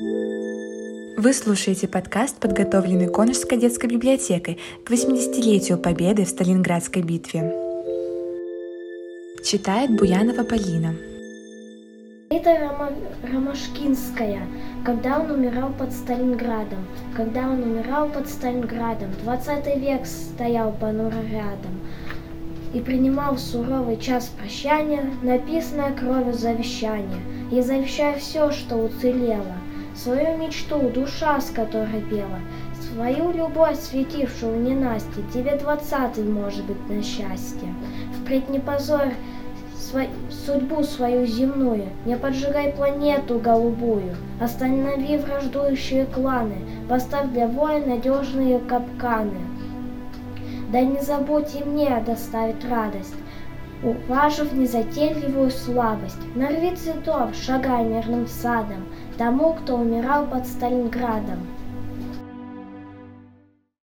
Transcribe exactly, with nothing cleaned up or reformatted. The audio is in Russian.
Вы слушаете подкаст, подготовленный Конышской детской библиотекой к восьмидесятилетию Победы в Сталинградской битве. Читает Буянова Полина. Это Ромашкинская, когда он умирал под Сталинградом. Когда он умирал под Сталинградом, двадцатый век стоял понуро рядом и принимал суровый час прощания, написанное кровью завещание. Я завещаю все, что уцелело, свою мечту, душа, с которой пела, свою любовь, светившую в ненастье, тебе двадцатый, может быть, на счастье. Впредь не позорь свой, судьбу свою земную, не поджигай планету голубую, останови враждующие кланы, поставь для воя надежные капканы. Да не забудь и мне доставить радость, уважив незатейливую слабость. Нарви цветов, шагай мирным садом, тому, кто умирал под Сталинградом.